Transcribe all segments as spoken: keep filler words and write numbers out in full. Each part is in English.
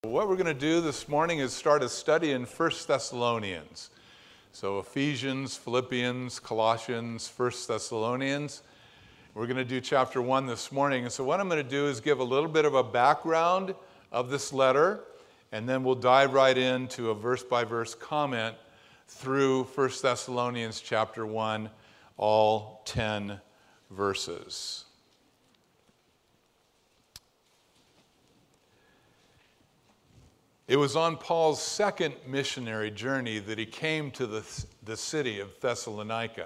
What we're going to do this morning is start a study in First Thessalonians. So Ephesians, Philippians, Colossians, First Thessalonians. We're going to do chapter one this morning. And so what I'm going to do is give a little bit of a background of this letter, and then we'll dive right into a verse-by-verse comment through First Thessalonians chapter one, all ten verses. It was on Paul's second missionary journey that he came to the, the city of Thessalonica.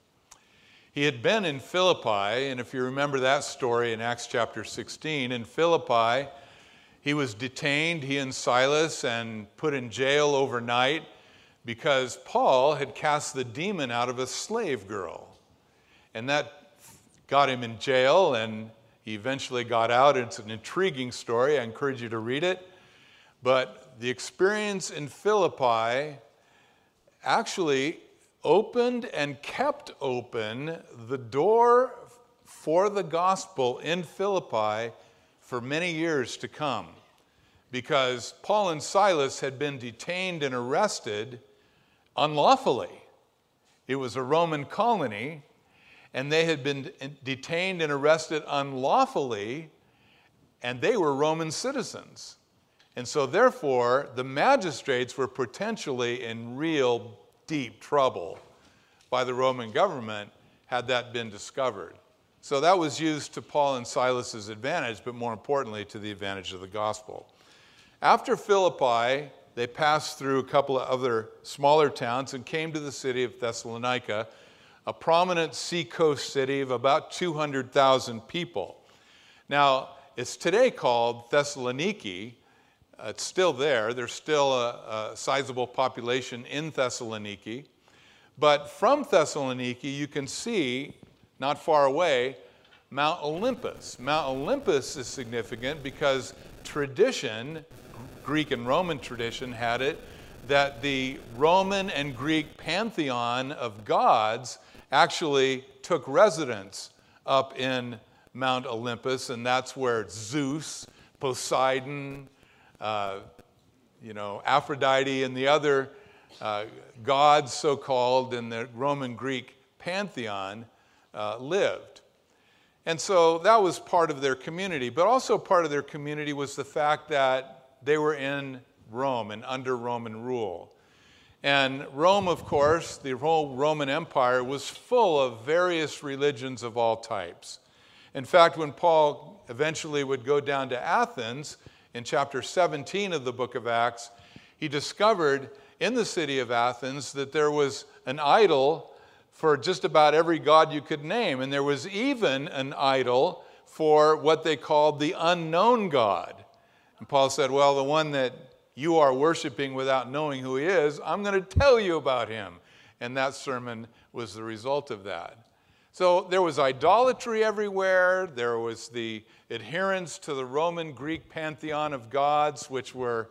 He had been in Philippi, and if you remember that story in Acts chapter sixteen, in Philippi, he was detained, he and Silas, and put in jail overnight because Paul had cast the demon out of a slave girl. And that got him in jail, and he eventually got out. It's an intriguing story. I encourage you to read it. But the experience in Philippi actually opened and kept open the door for the gospel in Philippi for many years to come, because Paul and Silas had been detained and arrested unlawfully. It was a Roman colony, and they had been detained and arrested unlawfully, and they were Roman citizens. And so therefore, the magistrates were potentially in real deep trouble by the Roman government had that been discovered. So that was used to Paul and Silas's advantage, but more importantly, to the advantage of the gospel. After Philippi, they passed through a couple of other smaller towns and came to the city of Thessalonica, a prominent seacoast city of about two hundred thousand people. Now, it's today called Thessaloniki. Uh, it's still there. There's still a, a sizable population in Thessaloniki. But from Thessaloniki, you can see, not far away, Mount Olympus. Mount Olympus is significant because tradition, Greek and Roman tradition, had it that the Roman and Greek pantheon of gods actually took residence up in Mount Olympus, and that's where Zeus, Poseidon, Uh, you know, Aphrodite and the other uh, gods, so-called, in the Roman Greek pantheon uh, lived. And so that was part of their community. But also part of their community was the fact that they were in Rome and under Roman rule. And Rome, of course, the whole Roman Empire, was full of various religions of all types. In fact, when Paul eventually would go down to Athens, in chapter seventeen of the book of Acts, he discovered in the city of Athens that there was an idol for just about every god you could name. And there was even an idol for what they called the unknown God. And Paul said, well, the one that you are worshiping without knowing who he is, I'm going to tell you about him. And that sermon was the result of that. So there was idolatry everywhere. There was the adherence to the Roman Greek pantheon of gods, which were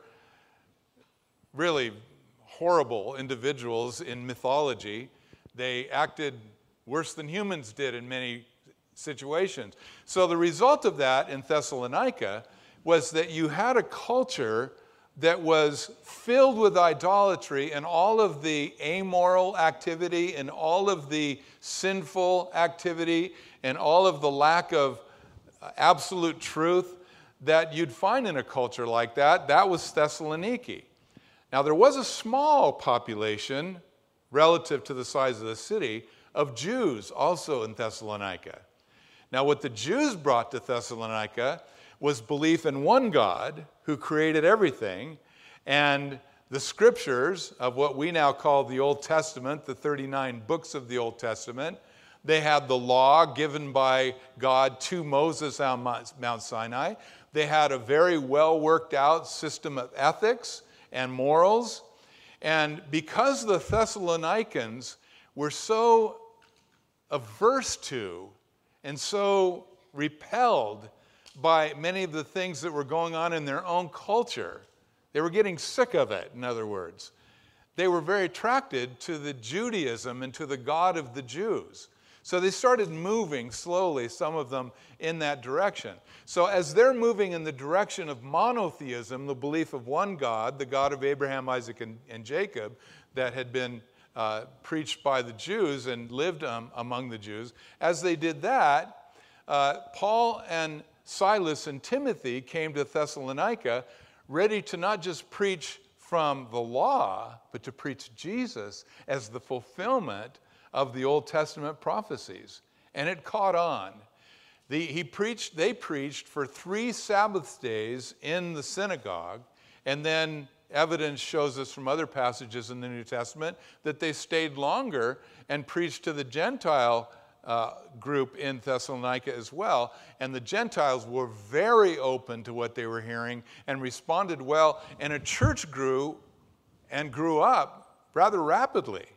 really horrible individuals in mythology. They acted worse than humans did in many situations. So the result of that in Thessalonica was that you had a culture that was filled with idolatry and all of the amoral activity and all of the sinful activity and all of the lack of absolute truth that you'd find in a culture like that. That was Thessaloniki. Now, there was a small population relative to the size of the city of Jews also in Thessalonica. Now, what the Jews brought to Thessalonica was belief in one God who created everything, and the scriptures of what we now call the Old Testament, the thirty-nine books of the Old Testament. They had the law given by God to Moses on Mount Sinai. They had a very well worked out system of ethics and morals. And because the Thessalonians were so averse to and so repelled by many of the things that were going on in their own culture, they were getting sick of it, in other words. They were very attracted to the Judaism and to the God of the Jews. So they started moving slowly, some of them, in that direction. So as they're moving in the direction of monotheism, the belief of one God, the God of Abraham, Isaac, and, and Jacob, that had been uh, preached by the Jews and lived um, among the Jews, as they did that, uh, Paul and Silas and Timothy came to Thessalonica ready to not just preach from the law, but to preach Jesus as the fulfillment of the Old Testament prophecies. And it caught on. The, he preached, they preached for three Sabbath days in the synagogue, and then evidence shows us from other passages in the New Testament that they stayed longer and preached to the Gentile uh, group in Thessalonica as well. And the Gentiles were very open to what they were hearing and responded well, and a church grew and grew up rather rapidly.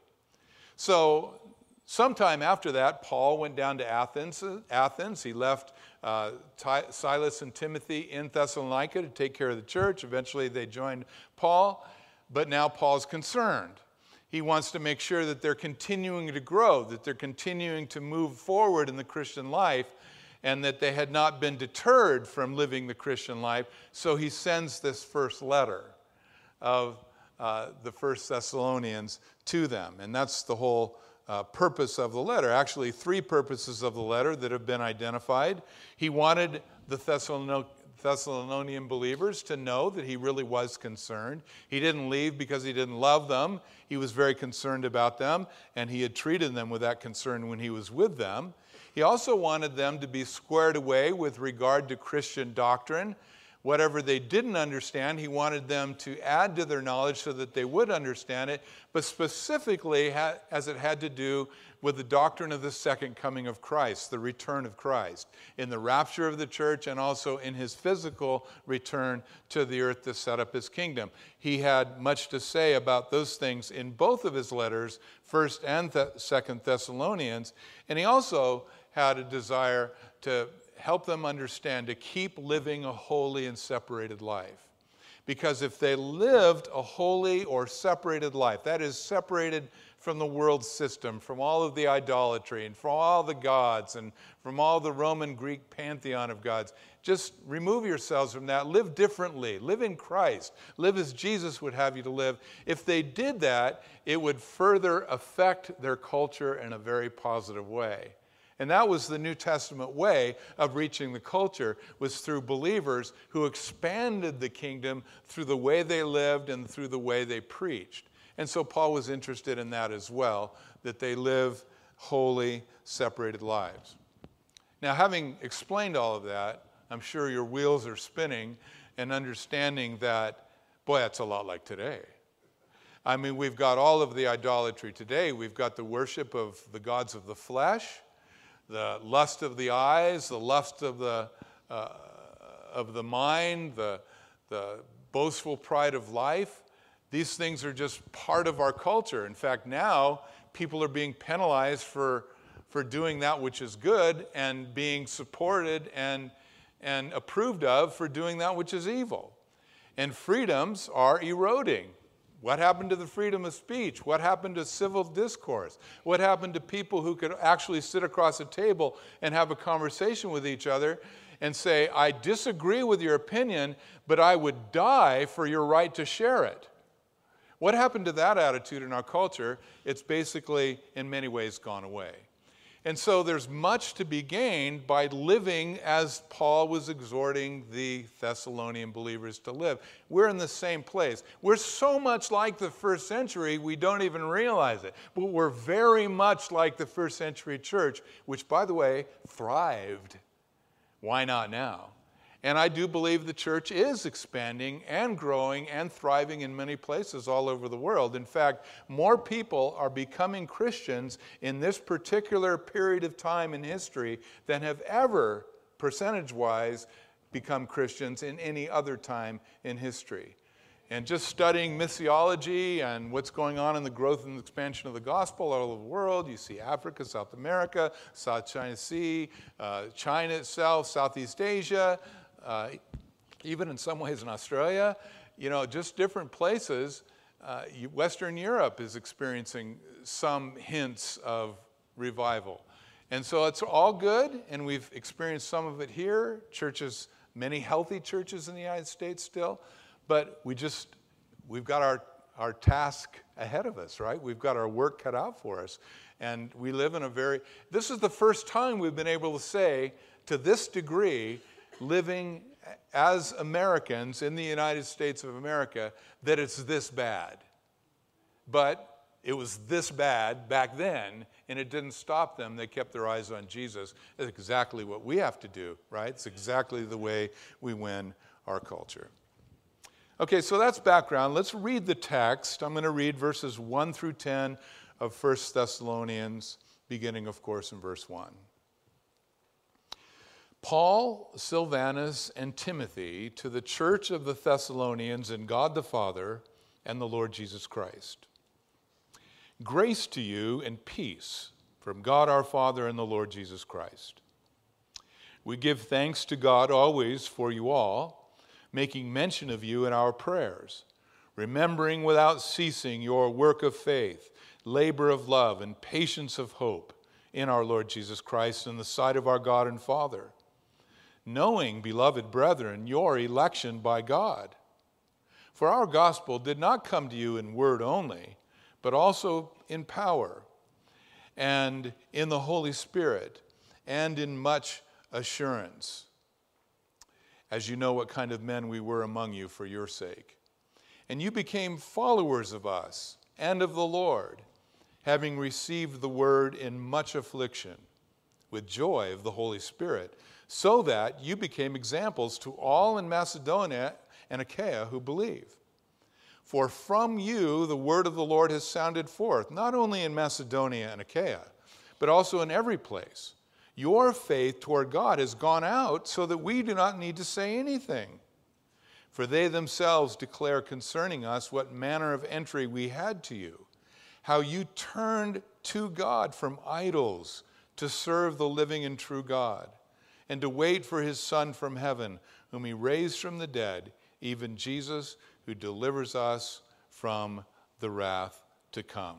So sometime after that, Paul went down to Athens. Athens. He left uh, Ty- Silas and Timothy in Thessalonica to take care of the church. Eventually, they joined Paul, but now Paul's concerned. He wants to make sure that they're continuing to grow, that they're continuing to move forward in the Christian life, and that they had not been deterred from living the Christian life. So he sends this first letter of uh, the First Thessalonians to them, and that's the whole Uh, purpose of the letter. Actually, three purposes of the letter that have been identified. He wanted the Thessalonian believers to know that he really was concerned. He didn't leave because he didn't love them. He was very concerned about them, and he had treated them with that concern when he was with them. He also wanted them to be squared away with regard to Christian doctrine. Whatever they didn't understand, he wanted them to add to their knowledge so that they would understand it, but specifically as it had to do with the doctrine of the second coming of Christ, the return of Christ, in the rapture of the church and also in his physical return to the earth to set up his kingdom. He had much to say about those things in both of his letters, First and Second Thessalonians, and he also had a desire to help them understand to keep living a holy and separated life. Because if they lived a holy or separated life, that is separated from the world system, from all of the idolatry and from all the gods and from all the Roman Greek pantheon of gods, just remove yourselves from that. Live differently. Live in Christ. Live as Jesus would have you to live. If they did that, it would further affect their culture in a very positive way. And that was the New Testament way of reaching the culture, was through believers who expanded the kingdom through the way they lived and through the way they preached. And so Paul was interested in that as well, that they live holy, separated lives. Now, having explained all of that, I'm sure your wheels are spinning and understanding that, boy, that's a lot like today. I mean, we've got all of the idolatry today. We've got the worship of the gods of the flesh, the lust of the eyes, the lust of the uh, of the mind, the, the boastful pride of life. These things are just part of our culture. In fact, now people are being penalized for, for doing that which is good and being supported and, and approved of for doing that which is evil. And freedoms are eroding. What happened to the freedom of speech? What happened to civil discourse? What happened to people who could actually sit across a table and have a conversation with each other and say, I disagree with your opinion, but I would die for your right to share it? What happened to that attitude in our culture? It's basically, in many ways, gone away. And so there's much to be gained by living as Paul was exhorting the Thessalonian believers to live. We're in the same place. We're so much like the first century, we don't even realize it. But we're very much like the first century church, which, by the way, thrived. Why not now? And I do believe the church is expanding and growing and thriving in many places all over the world. In fact, more people are becoming Christians in this particular period of time in history than have ever, percentage-wise, become Christians in any other time in history. And just studying missiology and what's going on in the growth and expansion of the gospel all over the world, you see Africa, South America, South China Sea, uh, China itself, Southeast Asia, Uh, even in some ways in Australia, you know, just different places. Uh, Western Europe is experiencing some hints of revival. And so it's all good, and we've experienced some of it here. Churches, many healthy churches in the United States still, but we just, we've got our, our task ahead of us, right? We've got our work cut out for us. And we live in a very, this is the first time we've been able to say, to this degree, living as Americans in the United States of America, that it's this bad. But it was this bad back then, and it didn't stop them. They kept their eyes on Jesus. That's exactly what we have to do, right? It's exactly the way we win our culture. Okay, so that's background. Let's read the text. I'm going to read verses one through ten of First Thessalonians, beginning, of course, in verse one. Paul, Silvanus, and Timothy, to the church of the Thessalonians in God the Father and the Lord Jesus Christ. Grace to you and peace from God our Father and the Lord Jesus Christ. We give thanks to God always for you all, making mention of you in our prayers, remembering without ceasing your work of faith, labor of love, and patience of hope in our Lord Jesus Christ in the sight of our God and Father, knowing, beloved brethren, your election by God. For our gospel did not come to you in word only, but also in power, and in the Holy Spirit, and in much assurance, as you know what kind of men we were among you for your sake. And you became followers of us and of the Lord, having received the word in much affliction, with joy of the Holy Spirit, so that you became examples to all in Macedonia and Achaia who believe. For from you the word of the Lord has sounded forth, not only in Macedonia and Achaia, but also in every place. Your faith toward God has gone out so that we do not need to say anything. For they themselves declare concerning us what manner of entry we had to you, how you turned to God from idols to serve the living and true God, and to wait for his Son from heaven, whom he raised from the dead, even Jesus, who delivers us from the wrath to come.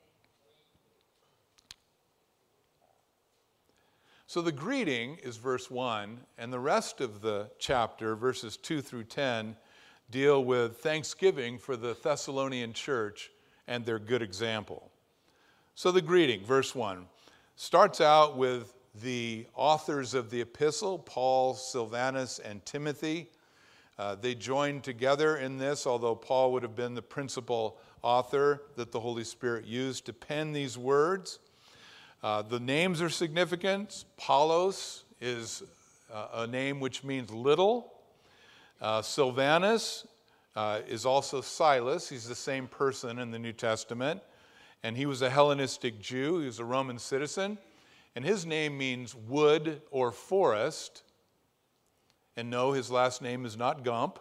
So the greeting is verse one, and the rest of the chapter, verses two through ten, deal with thanksgiving for the Thessalonian church and their good example. So the greeting, verse one, starts out with the authors of the epistle, Paul, Silvanus, and Timothy. Uh, they joined together in this, although Paul would have been the principal author that the Holy Spirit used to pen these words. Uh, the names are significant. Paulos is uh, a name which means little. Uh, Silvanus uh, is also Silas. He's the same person in the New Testament. And he was a Hellenistic Jew. He was a Roman citizen. And his name means wood or forest. And no, his last name is not Gump.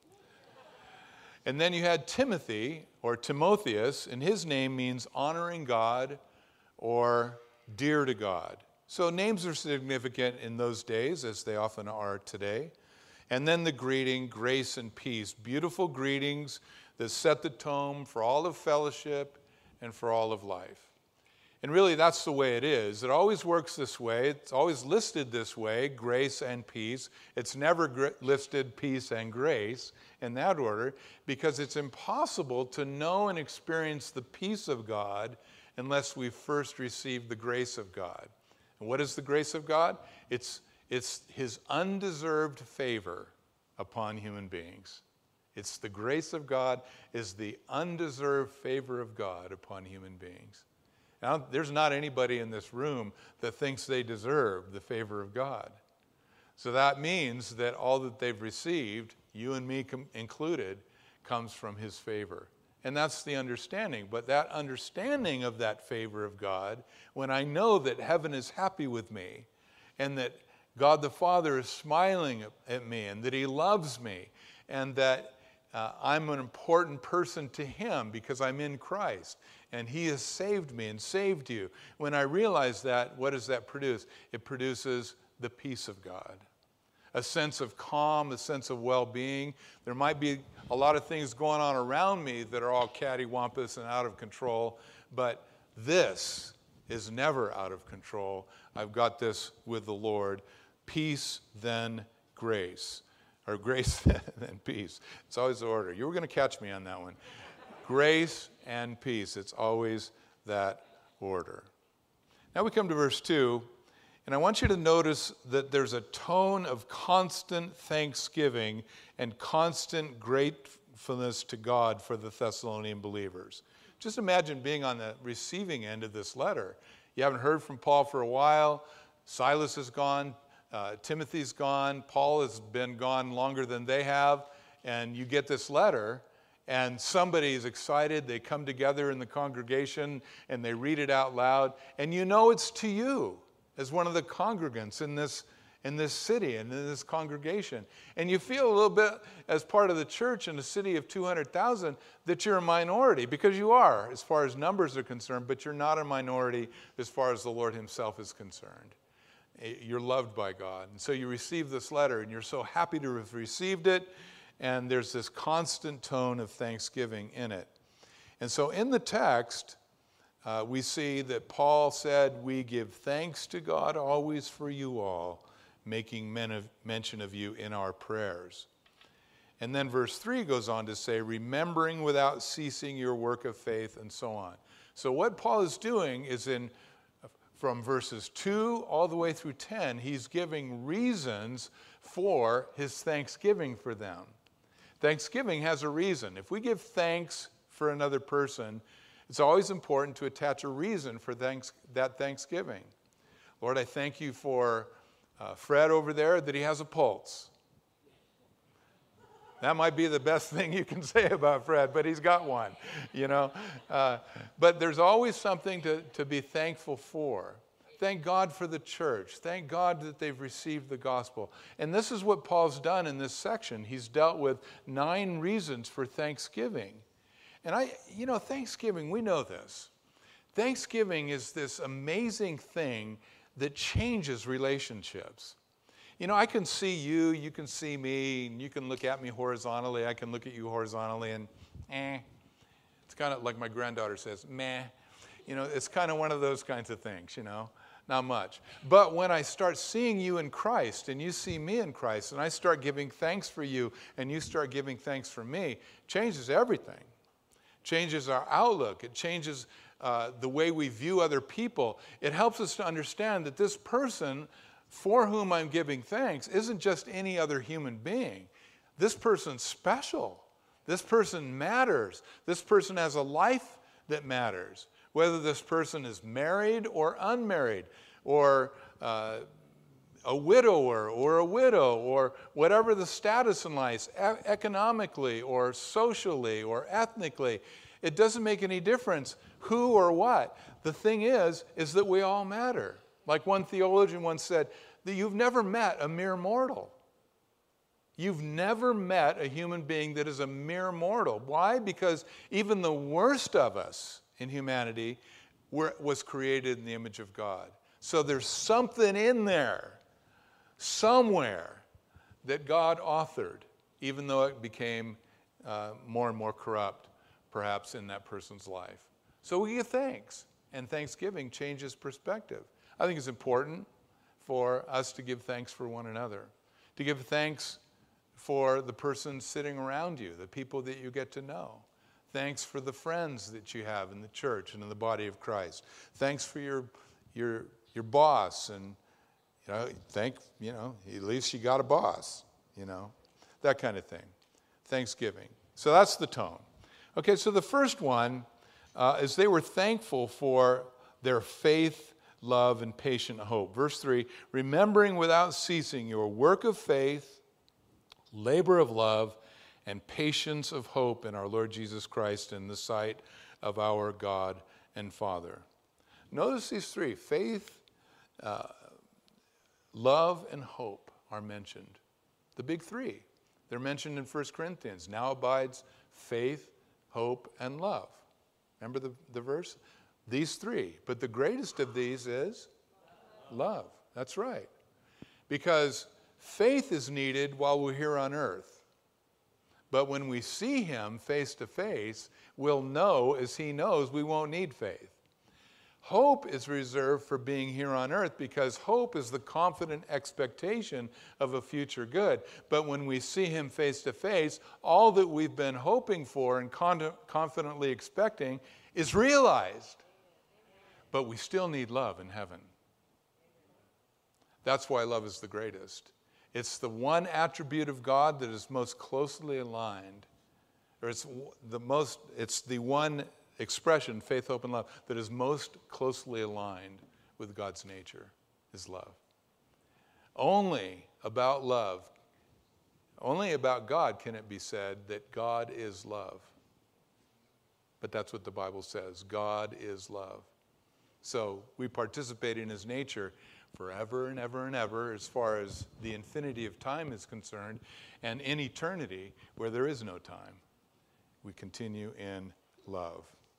And then you had Timothy, or Timotheus, and his name means honoring God or dear to God. So names are significant in those days, as they often are today. And then the greeting, grace and peace. Beautiful greetings that set the tone for all of fellowship and for all of life. And really, that's the way it is. It always works this way. It's always listed this way, grace and peace. It's never gr- listed peace and grace in that order, because it's impossible to know and experience the peace of God unless we first receive the grace of God. And what is the grace of God? It's, it's his undeserved favor upon human beings. It's the grace of God is the undeserved favor of God upon human beings. Now, there's not anybody in this room that thinks they deserve the favor of God. So that means that all that they've received, you and me com- included, comes from his favor. And that's the understanding. But that understanding of that favor of God, when I know that heaven is happy with me, and that God the Father is smiling at me, and that he loves me, and that uh, I'm an important person to him because I'm in Christ, and he has saved me and saved you. When I realize that, what does that produce? It produces the peace of God. A sense of calm, a sense of well-being. There might be a lot of things going on around me that are all cattywampus and out of control, but this is never out of control. I've got this with the Lord. Peace, then grace. Or grace, then peace. It's always the order. You were going to catch me on that one. Grace and peace. It's always that order. Now we come to verse two, and I want you to notice that there's a tone of constant thanksgiving and constant gratefulness to God for the Thessalonian believers. Just imagine being on the receiving end of this letter. You haven't heard from Paul for a while. Silas is gone. Uh, Timothy's gone. Paul has been gone longer than they have. And you get this letter, and somebody is excited. They come together in the congregation, and they read it out loud. And you know it's to you as one of the congregants in this in this city and in this congregation. And you feel a little bit as part of the church in a city of two hundred thousand that you're a minority, because you are as far as numbers are concerned, but you're not a minority as far as the Lord himself is concerned. You're loved by God. And so you receive this letter, and you're so happy to have received it, and there's this constant tone of thanksgiving in it. And so in the text, uh, we see that Paul said, we give thanks to God always for you all, making men of, mention of you in our prayers. And then verse three goes on to say, remembering without ceasing your work of faith, and so on. So what Paul is doing is in, from verses two all the way through ten, he's giving reasons for his thanksgiving for them. Thanksgiving has a reason. If we give thanks for another person, it's always important to attach a reason for thanks, that thanksgiving. Lord, I thank you for Uh, Fred over there, that he has a pulse. That might be the best thing you can say about Fred, but he's got one, you know. Uh, but there's always something to, to be thankful for. Thank God for the church. Thank God that they've received the gospel. And this is what Paul's done in this section. He's dealt with nine reasons for thanksgiving. And I, you know, Thanksgiving, we know this. Thanksgiving is this amazing thing that changes relationships. You know, I can see you, you can see me, and you can look at me horizontally, I can look at you horizontally, and eh. It's kind of like my granddaughter says, meh. You know, it's kind of one of those kinds of things, you know, not much. But when I start seeing you in Christ, and you see me in Christ, and I start giving thanks for you, and you start giving thanks for me, it changes everything. Changes our outlook. It changes Uh, the way we view other people. It helps us to understand that this person for whom I'm giving thanks isn't just any other human being. This person's special. This person matters. This person has a life that matters. Whether this person is married or unmarried, or uh, a widower or a widow, or whatever the status in life, e- economically or socially or ethnically, it doesn't make any difference who or what. The thing is, is that we all matter. Like one theologian once said, that you've never met a mere mortal. You've never met a human being that is a mere mortal. Why? Because even the worst of us in humanity were, was created in the image of God. So there's something in there, somewhere, that God authored, even though it became uh, more and more corrupt, perhaps, in that person's life. So we give thanks, and thanksgiving changes perspective. I think it's important for us to give thanks for one another, to give thanks for the person sitting around you, the people that you get to know. Thanks for the friends that you have in the church and in the body of Christ. Thanks for your your your boss, and you know, thank you know, at least you got a boss, you know, that kind of thing. Thanksgiving. So that's the tone. Okay, so the first one uh, is they were thankful for their faith, love, and patient hope. Verse three, remembering without ceasing your work of faith, labor of love, and patience of hope in our Lord Jesus Christ in the sight of our God and Father. Notice these three, faith, uh, love, and hope are mentioned. The big three. They're mentioned in First Corinthians. Now abides faith, hope, and love. Remember the, the verse? These three. But the greatest of these is love. That's right. Because faith is needed while we're here on earth. But when we see him face to face, we'll know as he knows we won't need faith. Hope is reserved for being here on earth because hope is the confident expectation of a future good. But when we see him face to face, all that we've been hoping for and con- confidently expecting is realized. But we still need love in heaven. That's why love is the greatest. It's the one attribute of God that is most closely aligned, or it's the most, it's the one expression, faith, hope, and love, that is most closely aligned with God's nature, is love. Only about love, only about God can it be said that God is love. But that's what the Bible says. God is love. So we participate in his nature forever and ever and ever as far as the infinity of time is concerned, and in eternity where there is no time. We continue in love.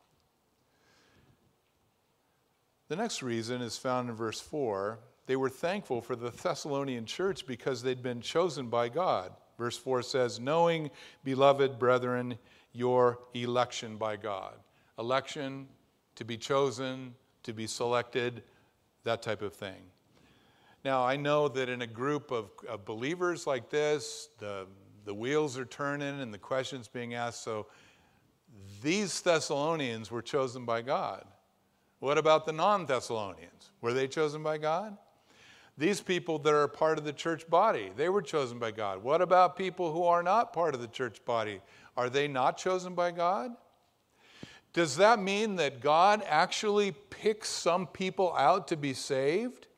The next reason is found in verse four. They were thankful for the Thessalonian church because they'd been chosen by God. Verse four says, knowing, beloved brethren, your election by God. Election, to be chosen, to be selected, that type of thing. Now, I know that in a group of, of believers like this, the, the wheels are turning and the questions being asked. So these Thessalonians were chosen by God. What about the non-Thessalonians? Were they chosen by God? These people that are part of the church body, they were chosen by God. What about people who are not part of the church body? Are they not chosen by God? Does that mean that God actually picks some people out to be saved?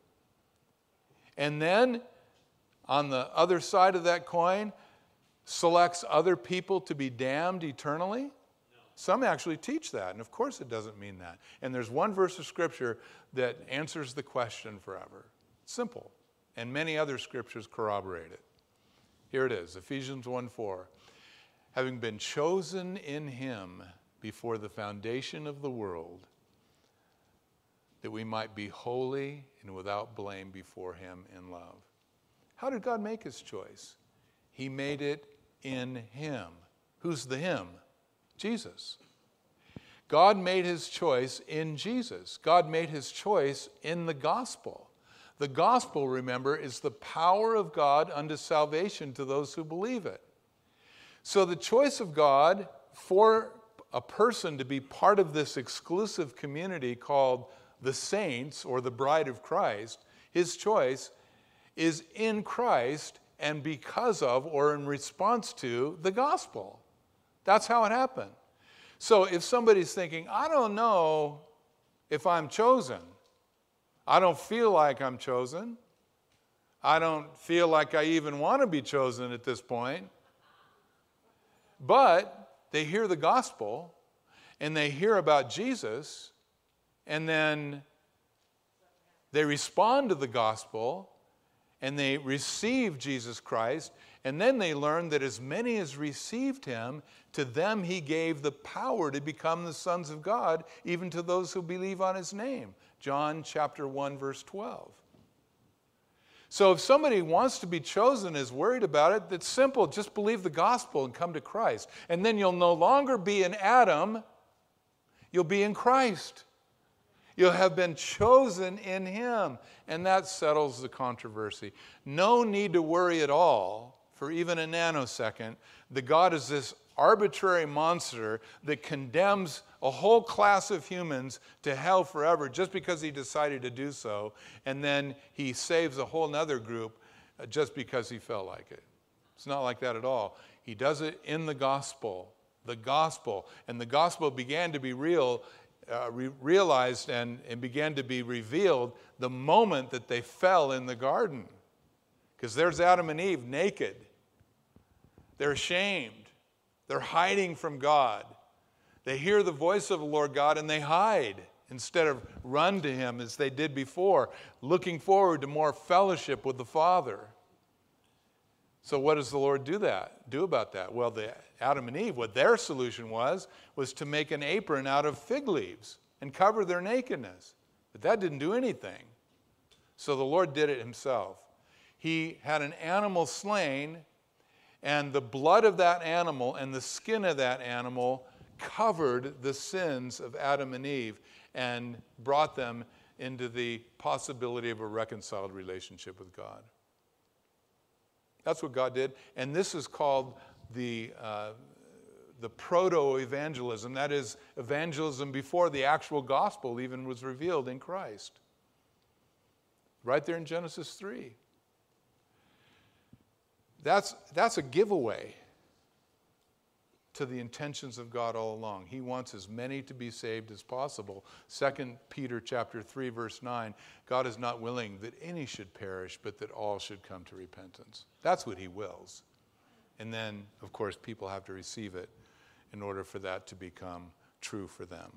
And then, on the other side of that coin, selects other people to be damned eternally? No. Some actually teach that, and of course it doesn't mean that. And there's one verse of Scripture that answers the question forever. Simple. And many other scriptures corroborate it. Here it is, Ephesians one four. Having been chosen in him before the foundation of the world, that we might be holy and without blame before him in love. How did God make his choice? He made it in him. Who's the him? Jesus. God made his choice in Jesus. God made his choice in the gospel. The gospel, remember, is the power of God unto salvation to those who believe it. So the choice of God for a person to be part of this exclusive community called the saints, or the bride of Christ, his choice is in Christ and because of, or in response to, the gospel. That's how it happened. So if somebody's thinking, I don't know if I'm chosen, I don't feel like I'm chosen, I don't feel like I even want to be chosen at this point, but they hear the gospel and they hear about Jesus, and then they respond to the gospel, and they receive Jesus Christ, and then they learn that as many as received him, to them he gave the power to become the sons of God, even to those who believe on his name. John chapter one, verse twelve. So if somebody wants to be chosen, is worried about it, it's simple. Just believe the gospel and come to Christ. And then you'll no longer be in Adam, you'll be in Christ. You'll have been chosen in him, and that settles the controversy. No need to worry at all for even a nanosecond that God is this arbitrary monster that condemns a whole class of humans to hell forever just because he decided to do so, and then he saves a whole nother group just because he felt like it. It's not like that at all. He does it in the gospel, the gospel, and the gospel began to be real Uh, re- realized and, and began to be revealed the moment that they fell in the garden. Because there's Adam and Eve naked. They're ashamed. They're hiding from God. They hear the voice of the Lord God and they hide instead of run to him as they did before, looking forward to more fellowship with the Father. So what does the Lord do that? Do about that? Well, the Adam and Eve, what their solution was, was to make an apron out of fig leaves and cover their nakedness. But that didn't do anything. So the Lord did it himself. He had an animal slain, and the blood of that animal and the skin of that animal covered the sins of Adam and Eve and brought them into the possibility of a reconciled relationship with God. That's what God did. And this is called the, uh, the proto-evangelism. That is evangelism before the actual gospel even was revealed in Christ. Right there in Genesis three. That's, that's a giveaway to the intentions of God all along. He wants as many to be saved as possible. Second Peter chapter three, verse nine, God is not willing that any should perish, but that all should come to repentance. That's what he wills. And then, of course, people have to receive it in order for that to become true for them.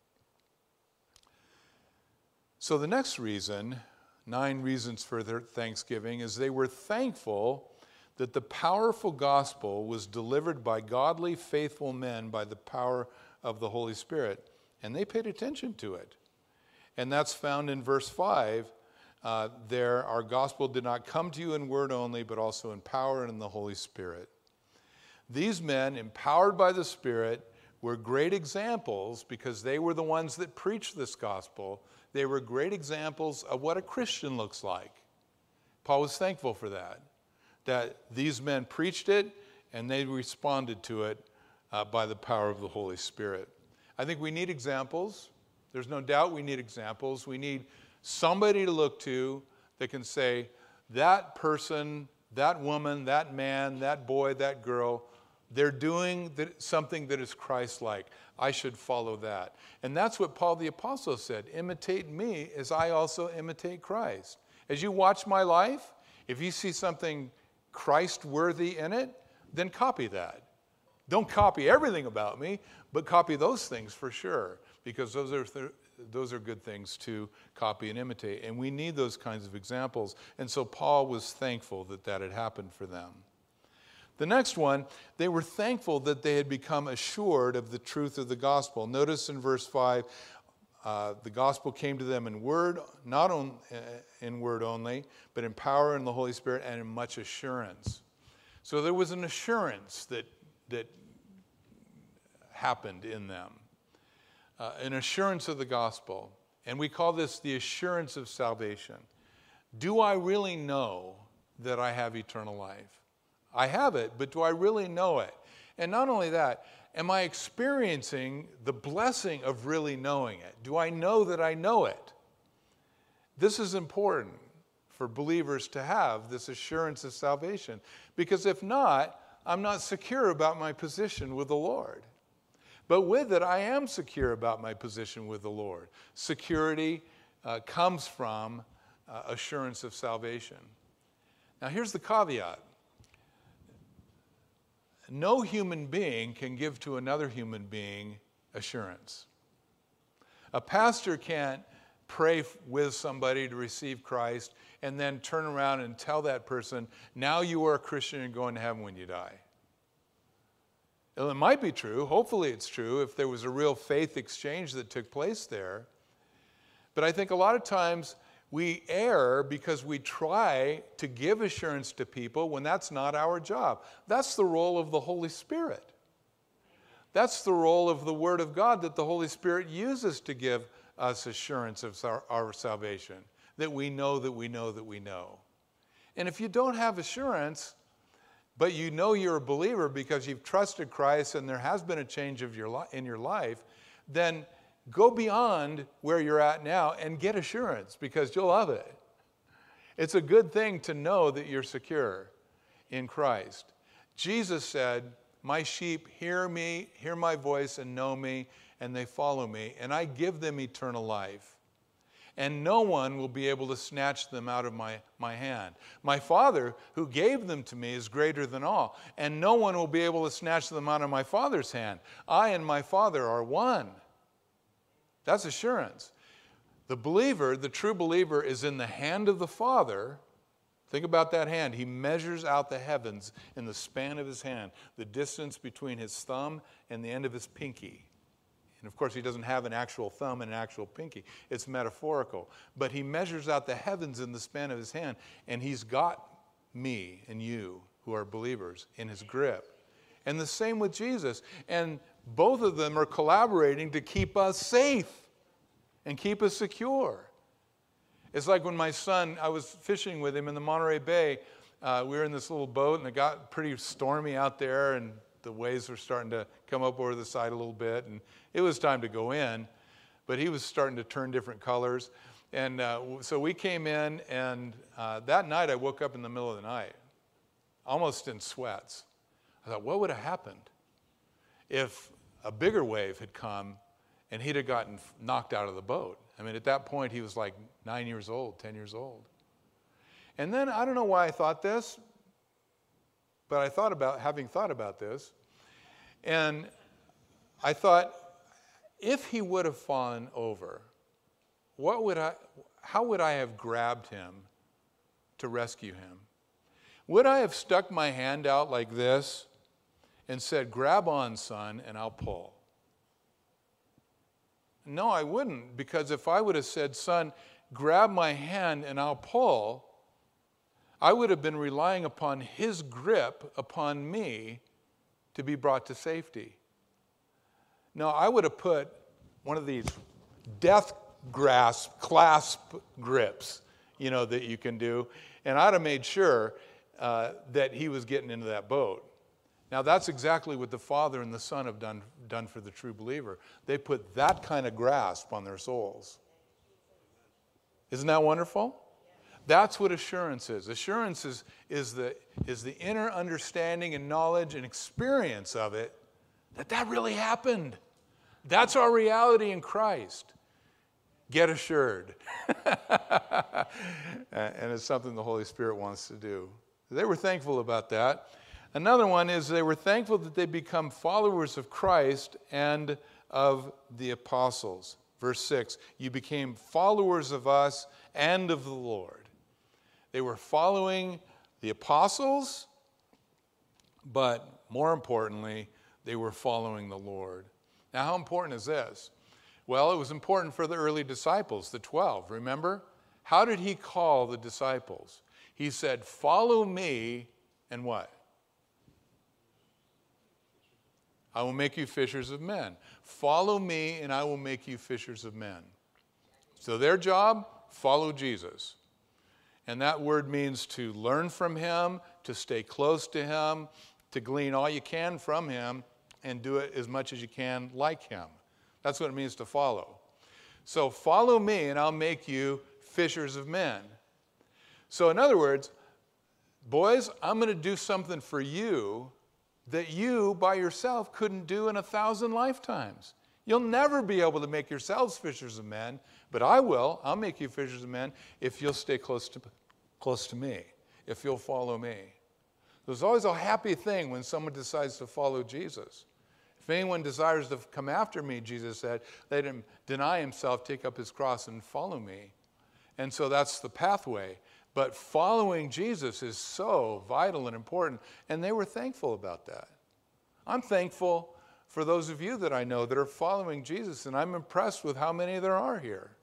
So the next reason, nine reasons for their thanksgiving, is they were thankful that the powerful gospel was delivered by godly, faithful men by the power of the Holy Spirit. And they paid attention to it. And that's found in verse five. Uh, there, our gospel did not come to you in word only, but also in power and in the Holy Spirit. These men, empowered by the Spirit, were great examples because they were the ones that preached this gospel. They were great examples of what a Christian looks like. Paul was thankful for that. That these men preached it and they responded to it uh, by the power of the Holy Spirit. I think we need examples. There's no doubt we need examples. We need somebody to look to that can say, that person, that woman, that man, that boy, that girl, they're doing something that is Christ-like. I should follow that. And that's what Paul the Apostle said, imitate me as I also imitate Christ. As you watch my life, if you see something Christ-worthy in it, then copy that. Don't copy everything about me, but copy those things for sure, because those are th- those are good things to copy and imitate, and we need those kinds of examples. And so Paul was thankful that that had happened for them. The next one, they were thankful that they had become assured of the truth of the gospel. Notice in verse five, Uh, the gospel came to them in word, not on, uh, in word only, but in power in the Holy Spirit and in much assurance. So there was an assurance that, that happened in them, uh, an assurance of the gospel. And we call this the assurance of salvation. Do I really know that I have eternal life? I have it, but do I really know it? And not only that, am I experiencing the blessing of really knowing it? Do I know that I know it? This is important for believers to have, this assurance of salvation. Because if not, I'm not secure about my position with the Lord. But with it, I am secure about my position with the Lord. Security uh, comes from uh, assurance of salvation. Now here's the caveat. No human being can give to another human being assurance. A pastor can't pray with somebody to receive Christ and then turn around and tell that person, now you are a Christian and going to heaven when you die. Well, it might be true. Hopefully it's true if there was a real faith exchange that took place there. But I think a lot of times we err because we try to give assurance to people when that's not our job. That's the role of the Holy Spirit. That's the role of the Word of God that the Holy Spirit uses to give us assurance of our, our salvation, that we know that we know that we know. And if you don't have assurance, but you know you're a believer because you've trusted Christ and there has been a change of your li- in your life, then go beyond where you're at now and get assurance because you'll love it. It's a good thing to know that you're secure in Christ. Jesus said, my sheep hear me, hear my voice and know me, and they follow me, and I give them eternal life. And no one will be able to snatch them out of my, my hand. My Father, who gave them to me, is greater than all, and no one will be able to snatch them out of my Father's hand. I and my Father are one. That's assurance. The believer, the true believer, is in the hand of the Father. Think about that hand. He measures out the heavens in the span of his hand, the distance between his thumb and the end of his pinky. And of course, he doesn't have an actual thumb and an actual pinky. It's metaphorical. But he measures out the heavens in the span of his hand, and he's got me and you who are believers in his grip. And the same with Jesus. And both of them are collaborating to keep us safe and keep us secure. It's like when my son, I was fishing with him in the Monterey Bay. Uh, we were in this little boat, and it got pretty stormy out there, and the waves were starting to come up over the side a little bit, and it was time to go in, but he was starting to turn different colors. And uh, so we came in, and uh, that night I woke up in the middle of the night, almost in sweats. I thought, what would have happened if a bigger wave had come and he'd have gotten knocked out of the boat? I mean, at that point, he was like nine years old, ten years old. And then, I don't know why I thought this, but I thought about, having thought about this, and I thought, if he would have fallen over, what would I, how would I have grabbed him to rescue him? Would I have stuck my hand out like this and said, grab on, son, and I'll pull? No, I wouldn't, because if I would have said, son, grab my hand and I'll pull, I would have been relying upon his grip upon me to be brought to safety. No, I would have put one of these death grasp, clasp grips, you know, that you can do, and I'd have made sure uh, that he was getting into that boat. Now, that's exactly what the Father and the Son have done, done for the true believer. They put that kind of grasp on their souls. Isn't that wonderful? That's what assurance is. Assurance is, is, the, is the inner understanding and knowledge and experience of it, that that really happened. That's our reality in Christ. Get assured. And it's something the Holy Spirit wants to do. They were thankful about that. Another one is they were thankful that they become followers of Christ and of the apostles. Verse six, you became followers of us and of the Lord. They were following the apostles, but more importantly, they were following the Lord. Now, how important is this? Well, it was important for the early disciples, the twelve, remember? How did he call the disciples? He said, follow me, and what? I will make you fishers of men. Follow me, and I will make you fishers of men. So their job, follow Jesus. And that word means to learn from him, to stay close to him, to glean all you can from him, and do it as much as you can like him. That's what it means to follow. So follow me, and I'll make you fishers of men. So in other words, boys, I'm going to do something for you that you by yourself couldn't do in a thousand lifetimes. You'll never be able to make yourselves fishers of men, but I will. I'll make you fishers of men if you'll stay close to, close to me, if you'll follow me. There's always a happy thing when someone decides to follow Jesus. If anyone desires to come after me, Jesus said, let him deny himself, take up his cross, and follow me. And so that's the pathway. But following Jesus is so vital and important, and they were thankful about that. I'm thankful for those of you that I know that are following Jesus, and I'm impressed with how many there are here.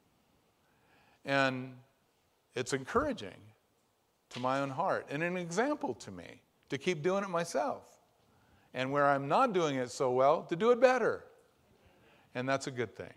And it's encouraging to my own heart and an example to me to keep doing it myself. And where I'm not doing it so well, to do it better. And that's a good thing.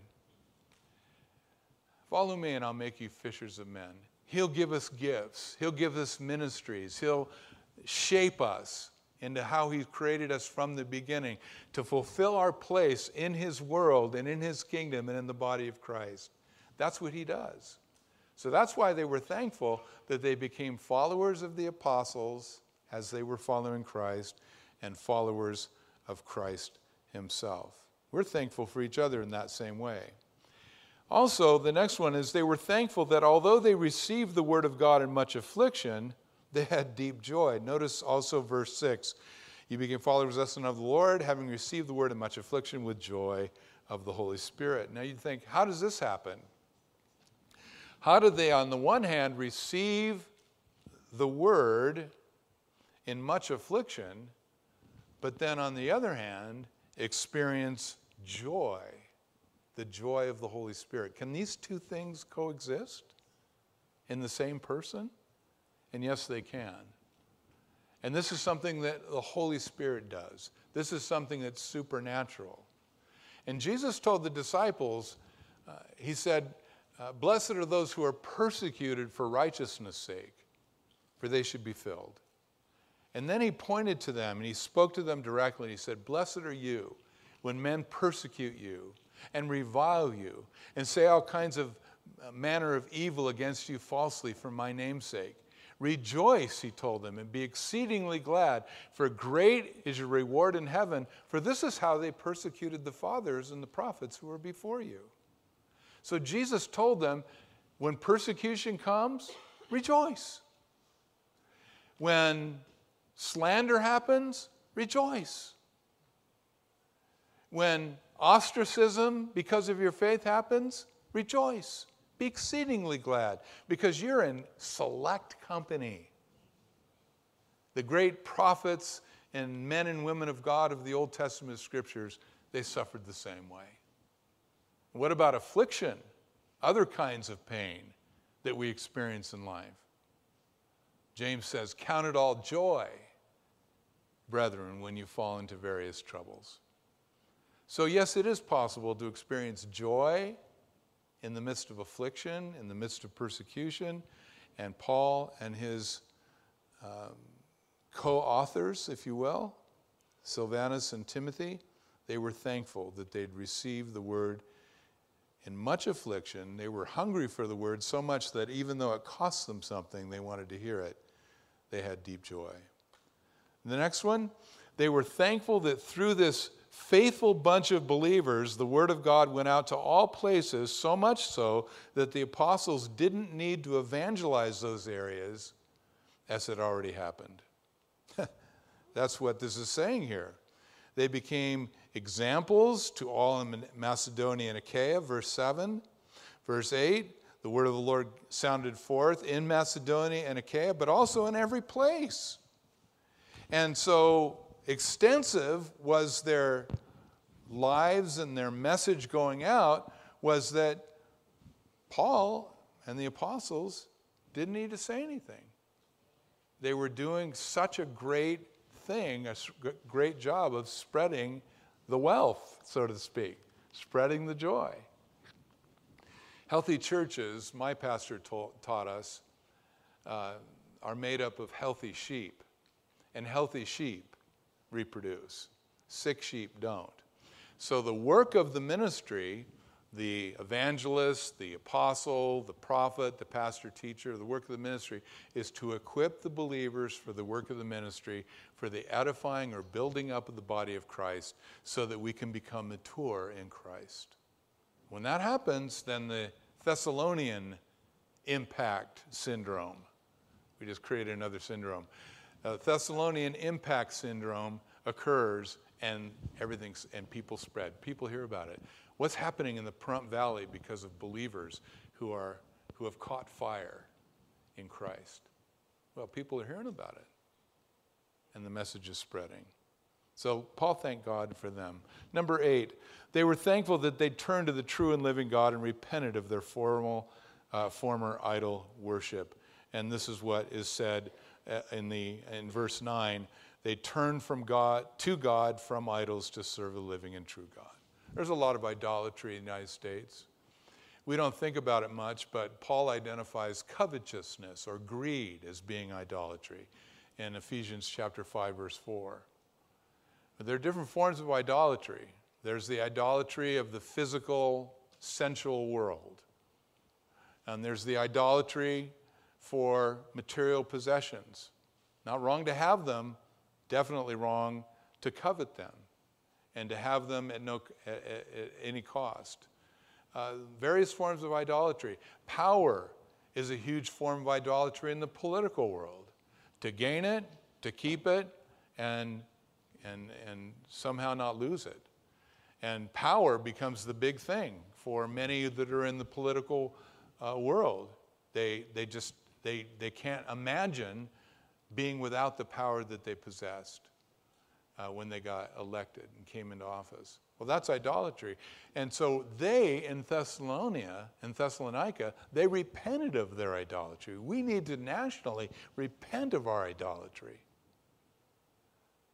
Follow me and I'll make you fishers of men. He'll give us gifts. He'll give us ministries. He'll shape us into how he's created us from the beginning to fulfill our place in his world and in his kingdom and in the body of Christ. That's what he does. So that's why they were thankful that they became followers of the apostles as they were following Christ and followers of Christ himself. We're thankful for each other in that same way. Also, the next one is they were thankful that although they received the word of God in much affliction, they had deep joy. Notice also verse six. You became followers of us and of the Lord, having received the word in much affliction with joy of the Holy Spirit. Now you think, how does this happen? How did they, on the one hand, receive the word in much affliction, but then on the other hand, experience joy? The joy of the Holy Spirit. Can these two things coexist in the same person? And yes, they can. And this is something that the Holy Spirit does. This is something that's supernatural. And Jesus told the disciples, uh, he said, uh, blessed are those who are persecuted for righteousness' sake, for they should be filled. And then he pointed to them and he spoke to them directly. He said, blessed are you when men persecute you and revile you and say all kinds of manner of evil against you falsely for my name's sake. Rejoice, he told them, and be exceedingly glad, for great is your reward in heaven, for this is how they persecuted the fathers and the prophets who were before you. So Jesus told them, when persecution comes, rejoice. When slander happens, rejoice. When ostracism because of your faith happens, rejoice. Be exceedingly glad, because you're in select company. The great prophets and men and women of God of the Old Testament scriptures, they suffered the same way. What about affliction? Other kinds of pain that we experience in life. James says, count it all joy, brethren, when you fall into various troubles. So yes, it is possible to experience joy in the midst of affliction, in the midst of persecution. And Paul and his um, co-authors, if you will, Silvanus and Timothy, they were thankful that they'd received the word in much affliction. They were hungry for the word so much that even though it cost them something, they wanted to hear it. They had deep joy. And the next one, they were thankful that through this faithful bunch of believers, the word of God went out to all places, so much so that the apostles didn't need to evangelize those areas as had already happened. That's what this is saying here. They became examples to all in Macedonia and Achaia, verse seven. Verse eight, the word of the Lord sounded forth in Macedonia and Achaia, but also in every place. And so extensive was their lives, and their message going out was that Paul and the apostles didn't need to say anything. They were doing such a great thing, a great job of spreading the wealth, so to speak, spreading the joy. Healthy churches, my pastor taught us, uh, are made up of healthy sheep, and healthy sheep reproduce. Sick sheep don't. So the work of the ministry, the evangelist, the apostle, the prophet, the pastor, teacher, the work of the ministry is to equip the believers for the work of the ministry, for the edifying or building up of the body of Christ, so that we can become mature in Christ. When that happens, then the Thessalonian impact syndrome, we just created another syndrome. Uh, Thessalonian impact syndrome occurs, and everything's and people spread. People hear about it. What's happening in the Pahrump Valley because of believers who are who have caught fire in Christ? Well, people are hearing about it, and the message is spreading. So Paul thanked God for them. Number eight, they were thankful that they turned to the true and living God and repented of their formal, uh, former idol worship. And this is what is said in the in verse nine. They turned from God to God from idols to serve the living and true God. There's a lot of idolatry in the United States. We don't think about it much, but Paul identifies covetousness or greed as being idolatry in Ephesians chapter five, verse four. But there are different forms of idolatry. There's the idolatry of the physical, sensual world. And there's the idolatry for material possessions. Not wrong to have them, definitely wrong to covet them and to have them at no at, at any cost. Uh, various forms of idolatry. Power is a huge form of idolatry in the political world. To gain it, to keep it, and and and somehow not lose it. And power becomes the big thing for many that are in the political uh, world. They they just they they can't imagine being without the power that they possessed uh, when they got elected and came into office. Well, that's idolatry. And so they in Thessalonica, in Thessalonica, they repented of their idolatry. We need to nationally repent of our idolatry.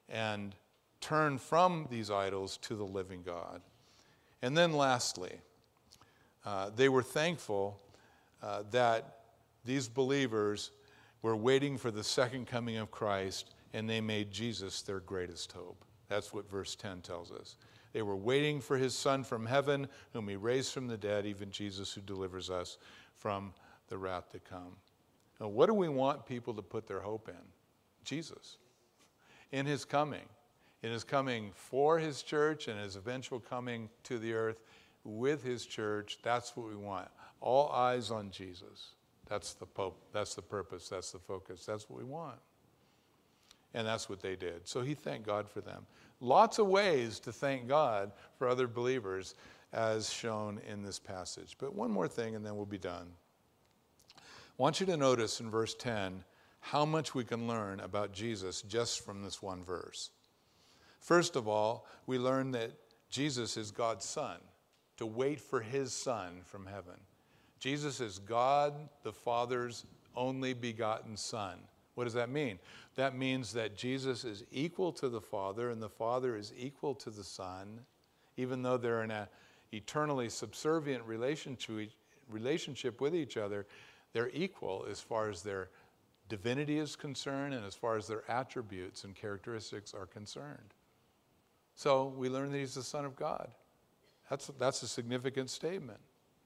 and turn from these idols to the living God. And then lastly, uh, they were thankful uh, that these believers were waiting for the second coming of Christ, and they made Jesus their greatest hope. That's what verse ten tells us. They were waiting for his Son from heaven, whom he raised from the dead, even Jesus who delivers us from the wrath to come. Now, what do we want people to put their hope in? Jesus. In his coming. In his coming for his church and his eventual coming to the earth with his church. That's what we want. All eyes on Jesus. That's the Pope. That's the purpose. That's the focus. That's what we want. And that's what they did. So he thanked God for them. Lots of ways to thank God for other believers as shown in this passage. But one more thing and then we'll be done. I want you to notice in verse ten how much we can learn about Jesus just from this one verse. First of all, we learn that Jesus is God's Son, to wait for his Son from heaven. Jesus is God the Father's only begotten Son. What does that mean? That means that Jesus is equal to the Father and the Father is equal to the Son, even though they're in an eternally subservient relationship with each other. They're equal as far as their divinity is concerned and as far as their attributes and characteristics are concerned. So we learn that he's the Son of God. That's, that's a significant statement.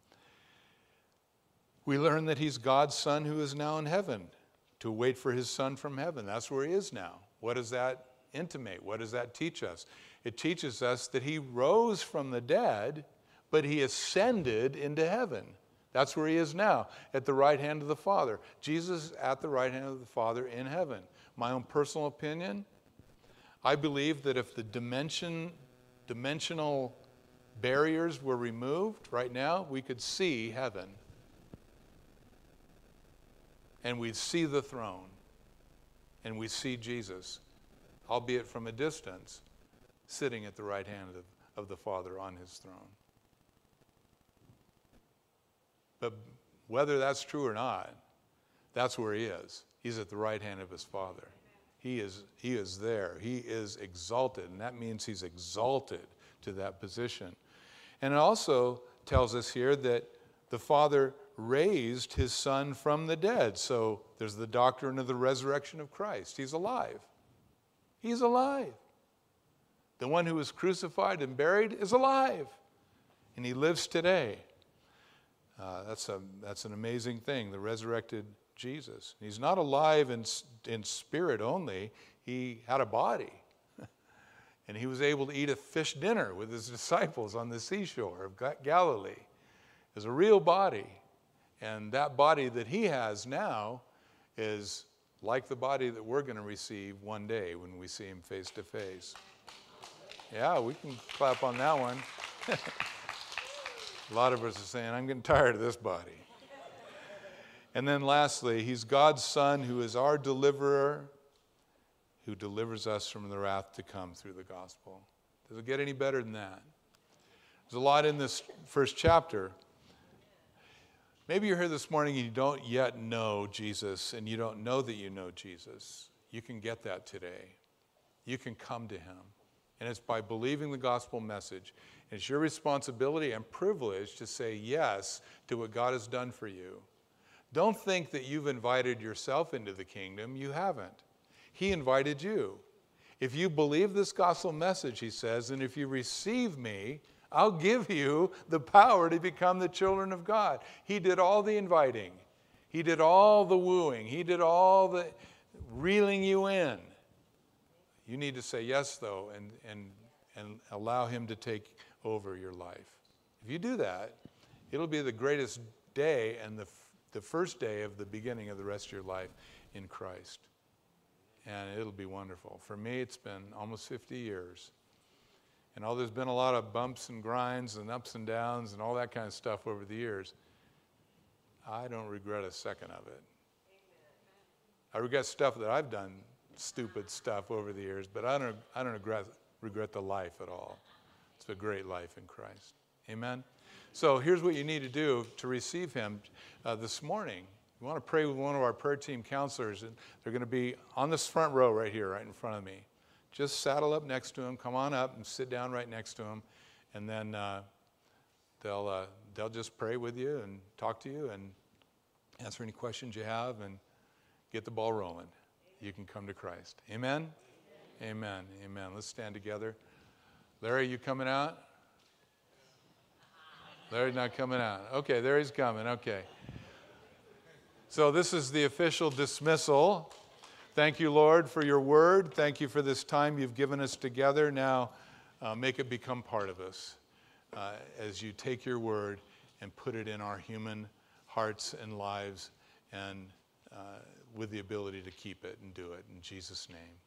We learn that he's God's Son who is now in heaven, to wait for his Son from heaven. That's where he is now. What does that intimate? What does that teach us? It teaches us that he rose from the dead, but he ascended into heaven. That's where he is now, at the right hand of the Father. Jesus is at the right hand of the Father in heaven. My own personal opinion, I believe that if the dimension, dimensional barriers were removed right now, we could see heaven. And we'd see the throne. And we'd see Jesus, albeit from a distance, sitting at the right hand of, of the Father on his throne. But whether that's true or not, that's where he is. He's at the right hand of his Father. He is, he is there. He is exalted, and that means he's exalted to that position. And it also tells us here that the Father raised his Son from the dead. So there's the doctrine of the resurrection of Christ. He's alive. He's alive. The one who was crucified and buried is alive, and he lives today. Uh, that's a that's an amazing thing, the resurrected Jesus. He's not alive in, in spirit only. He had a body. And he was able to eat a fish dinner with his disciples on the seashore of Galilee. It was a real body. And that body that he has now is like the body that we're going to receive one day when we see him face to face. Yeah, we can clap on that one. A lot of us are saying, I'm getting tired of this body. And then lastly, he's God's Son who is our deliverer, who delivers us from the wrath to come through the gospel. Does it get any better than that? There's a lot in this first chapter. Maybe you're here this morning and you don't yet know Jesus, and you don't know that you know Jesus. You can get that today. You can come to him. And it's by believing the gospel message. It's your responsibility and privilege to say yes to what God has done for you. Don't think that you've invited yourself into the kingdom. You haven't. He invited you. If you believe this gospel message, he says, and if you receive me, I'll give you the power to become the children of God. He did all the inviting. He did all the wooing. He did all the reeling you in. You need to say yes, though, and, and, and allow him to take over your life. If you do that, it'll be the greatest day and the, the first day of the beginning of the rest of your life in Christ. And it'll be wonderful. For me, it's been almost fifty years. And oh, there's been a lot of bumps and grinds and ups and downs and all that kind of stuff over the years. I don't regret a second of it. I regret stuff that I've done, stupid stuff over the years, but I don't, I don't regret, regret the life at all. It's a great life in Christ. Amen? So here's what you need to do to receive him uh, this morning. You want to pray with one of our prayer team counselors, and they're going to be on this front row right here, right in front of me. just saddle up next to them. Come on up and sit down right next to them. And then uh, they'll, uh, they'll just pray with you and talk to you and answer any questions you have and get the ball rolling. You can come to Christ. Amen? Amen. Amen. Amen. Let's stand together. Larry, you coming out? Larry's not coming out. Okay, there he's coming. Okay. So this is the official dismissal. Thank you, Lord, for your word. Thank you for this time you've given us together. Now, uh, make it become part of us uh, as you take your word and put it in our human hearts and lives, and uh, with the ability to keep it and do it. In Jesus' name.